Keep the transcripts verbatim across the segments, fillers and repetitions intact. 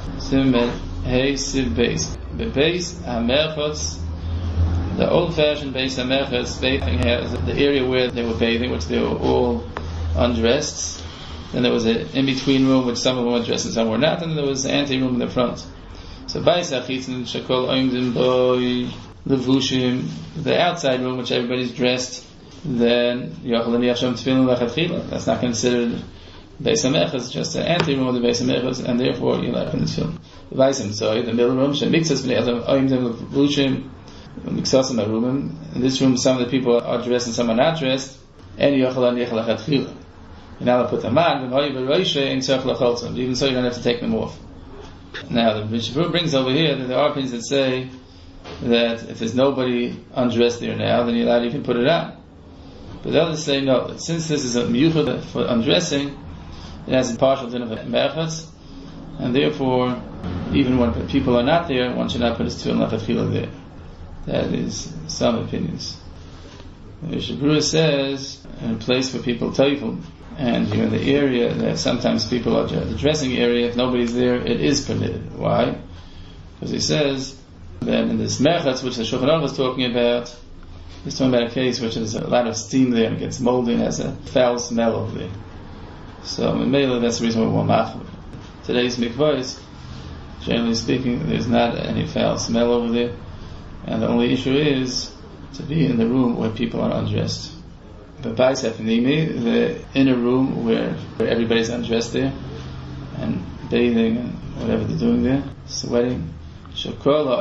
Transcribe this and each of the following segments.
Simen Hey Siv Beis. The Beis HaMerchotz, the old-fashioned Beis HaMerchotz, bathing has the area where they were bathing, which they were all undressed. Then there was an in-between room, which some of them were dressed and some were not, and then there was an ante-room in the front. So Beis HaChitzon Shekol Oimdim Boi Levushim, the outside room, which everybody's dressed, then Yochel Yachsham Tefillin Lechatchila. That's not considered Beis HaMerchotz, just an ante-room of the Beis HaMerchotz, and therefore you're allowed to tefillin. The Beis HaMtzoy, the middle room, Shemiktzas B'nei Adam Oimdim Levushim Miksasim Arumim. In this room, some of the people are dressed and some are not dressed, and Yochel Yachal Lechatchila. You're not allowed to put them on, even so you don't have to take them off. Now, the Mishnah brings over here that there are opinions that say that if there's nobody undressed there now, then you're allowed to even put it on. But the others say no, that since this is a miyuchad for undressing, it has a partial din of merchatz, and therefore, even when people are not there, one should not put his tefillin lechatchila there. That is some opinions. The Mishnah Berurah says, in a place for people toifel, and you're in the area that sometimes people are the dressing area, if nobody's there, it is permitted. Why? Because he says that in this merchatz, which the Shulchan Aruch is talking about, he's talking about a case which has a lot of steam there and it gets moldy and has a foul smell over there. So in Mela, that's the reason why we're machmir. Today's mikvahs, generally speaking, there's not any foul smell over there, and the only issue is to be in the room where people are undressed. The Bais Hafnimi, the inner room where, where everybody's undressed there and bathing and whatever they're doing there, sweating. Even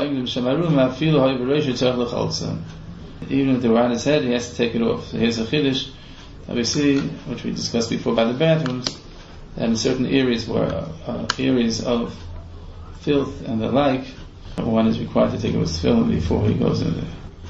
if they were on his head, he has to take it off. So here's a chiddush that we see, which we discussed before by the bathrooms, that in certain areas where uh, areas of filth and the like, one is required to take it with tefillin before he goes in there.